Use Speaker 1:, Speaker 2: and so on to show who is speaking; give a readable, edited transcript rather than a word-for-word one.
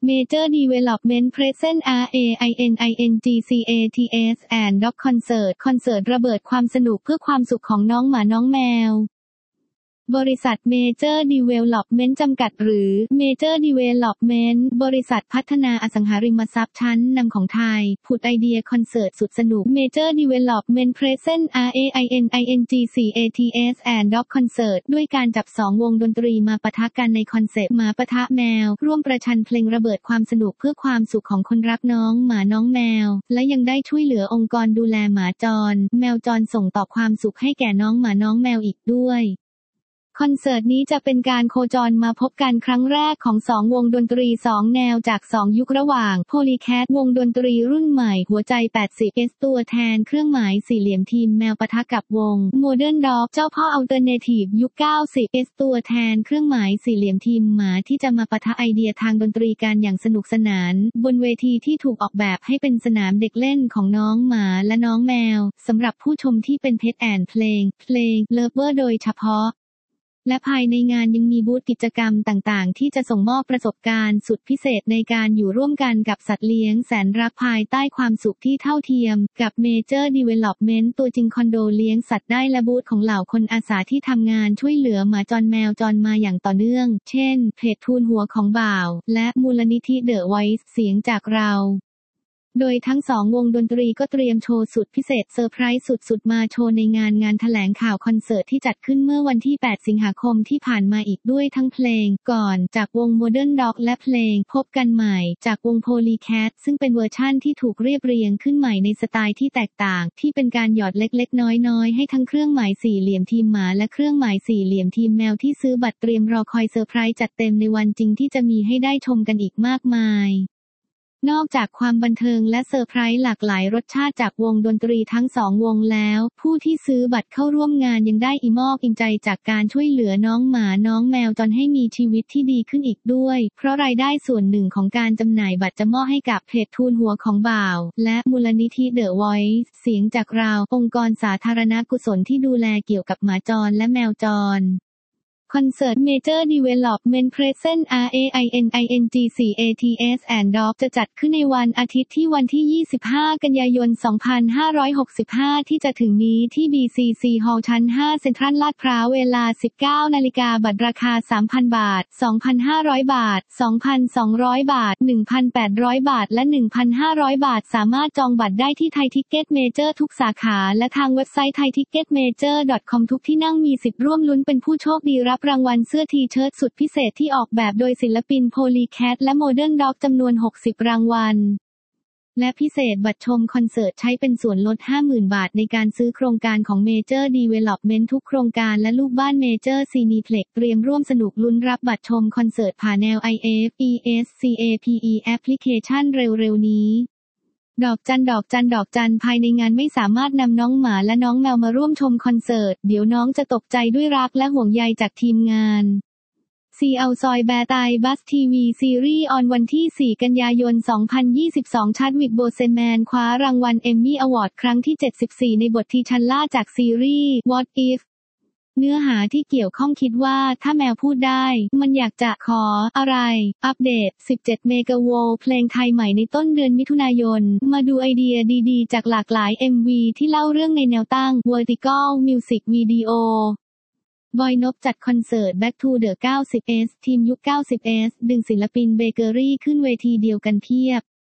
Speaker 1: Major Development Present RAININGCATS and Dog Concert คอนเสิร์ตระเบิดความสนุกเพื่อความสุขของน้องหมาน้องแมวบริษัท Major Development จำกัดหรือ Major Development บริษัทพัฒนาอสังหาริมทรัพย์ชั้นนำของไทยผุดไอเดียคอนเสิร์ตสุดสนุก Major Development Present RAININGCATS and Dog Concert ด้วยการจับ2วงดนตรีมาปะทะกันในคอนเซปต์หมาปะทะแมวร่วมประชันเพลงระเบิดความสนุกเพื่อความสุขของคนรักน้องหมาน้องแมวและยังได้ช่วยเหลือองค์กรดูแลหมาจรแมวจรส่งต่อความสุขให้แก่น้องหมาน้องแมวอีกด้วยคอนเสิร์ตนี้จะเป็นการโคจรมาพบกันครั้งแรกของ2วงดนตรี2แนวจาก2ยุคระหว่าง Polycat วงดนตรีรุ่นใหม่หัวใจ 80S ตัวแทนเครื่องหมายสี่เหลี่ยมทีมแมวปะทะกับวง Modern Dog เจ้าพ่อ Alternative ยุค 90S ตัวแทนเครื่องหมายสี่เหลี่ยมทีมหมาที่จะมาปะทะไอเดียทางดนตรีกันอย่างสนุกสนานบนเวทีที่ถูกออกแบบให้เป็นสนามเด็กเล่นของน้องหมาและน้องแมวสำหรับผู้ชมที่เป็นเพจแอนเพลงเลิฟเวอร์โดยเฉพาะและภายในงานยังมีบูธกิจกรรมต่างๆที่จะส่งมอบประสบการณ์สุดพิเศษในการอยู่ร่วมกันกับสัตว์เลี้ยงแสนรักภายใต้ความสุขที่เท่าเทียมกับ Major Development ตัวจริงคอนโดเลี้ยงสัตว์ได้และบูธของเหล่าคนอาสาที่ทำงานช่วยเหลือหมาจรแมวจรมาอย่างต่อเนื่องเช่นเพจทูลหัวของบ่าวและมูลนิธิ The Voice เสียงจากเราโดยทั้ง2วงดนตรีก็เตรียมโชว์สุดพิเศษเซอร์ไพรส์สุดๆมาโชว์ในงานแถลงข่าวคอนเสิร์ตที่จัดขึ้นเมื่อวันที่8สิงหาคมที่ผ่านมาอีกด้วยทั้งเพลงก่อนจากวง Modern Dog และเพลงพบกันใหม่จากวง Polycat ซึ่งเป็นเวอร์ชั่นที่ถูกเรียบเรียงขึ้นใหม่ในสไตล์ที่แตกต่างที่เป็นการหยอดเล็กๆน้อยๆให้ทั้งเครื่องหมายสี่เหลี่ยมทีมหมาและเครื่องหมายสี่เหลี่ยมทีมแมวที่ซื้อบัตรเตรียมรอคอยเซอร์ไพรส์จัดเต็มในวันจริงที่จะมีให้ได้ชมกันอีกมากมายนอกจากความบันเทิงและเซอร์ไพรส์หลากหลายรสชาติจากวงดนตรีทั้ง2วงแล้วผู้ที่ซื้อบัตรเข้าร่วมงานยังได้อิใจจากการช่วยเหลือน้องหมาน้องแมวจนให้มีชีวิตที่ดีขึ้นอีกด้วยเพราะรายได้ส่วนหนึ่งของการจำหน่ายบัตรจะมอบให้กับเพจทูลหัวของบ่าวและมูลนิธิ The Voice เสียงจากเราองค์กรสาธารณกุศลที่ดูแลเกี่ยวกับหมาจรและแมวจรคอนเสิร์ต Major Development Present RAININGCATS and Dog จะจัดขึ้นในวันอาทิตย์ที่วันที่25กันยายน2565ที่จะถึงนี้ที่ BCC Hall ชั้น5เซ็นทรัลลาดพร้าวเวลา 19:00 น.บัตรราคา 3,000 บาท 2,500 บาท 2,200 บาท 1,800 บาทและ 1,500 บาทสามารถจองบัตรได้ที่ไทยทิกเก็ตเมเจอร์ทุกสาขาและทางเว็บไซต์ thaiticketmajor.com ทุกที่นั่งมีสิทธิ์ร่วมลุ้นเป็นผู้โชคดีรับรางวัลเสื้อทีเชิ้ตสุดพิเศษที่ออกแบบโดยศิลปิน Polycat และ Modern Dog จำนวน60รางวัลและพิเศษบัตรชมคอนเสิร์ตใช้เป็นส่วนลด 50,000 บาทในการซื้อโครงการของ Major Development ทุกโครงการและลูกบ้าน Major Cineplex เตรียมร่วมสนุกลุ้นรับบัตรชมคอนเสิร์ตผ่านแนว IFESCAPE แอปพลิเคชันเร็วๆนี้ดอกจันภายในงานไม่สามารถนำน้องหมาและน้องแมวมาร่วมชมคอนเสิร์ตเดี๋ยวน้องจะตกใจด้วยรักและห่วงใยจากทีมงานซีเอาซอยแบร์ไตบัสทีวีซีรีส์ออนวันที่4กันยายน2022ชัดวิกโบเซนแมนคว้ารางวัลเอมมี่อวอร์ดครั้งที่74ในบทที่ชันล่าจากซีรีส์ What Ifเนื้อหาที่เกี่ยวข้องคิดว่าถ้าแมวพูดได้มันอยากจะขออะไรอัปเดต17เมกะโวลต์เพลงไทยใหม่ในต้นเดือนมิถุนายนมาดูไอเดียดีๆจากหลากหลาย MV ที่เล่าเรื่องในแนวตั้ง Vertical Music Video บอยนพจัดคอนเสิร์ต Back to the 90s ทีมยุค 90s ดึงศิลปินเบเกอรี่ขึ้นเวทีเดียวกันเพียบ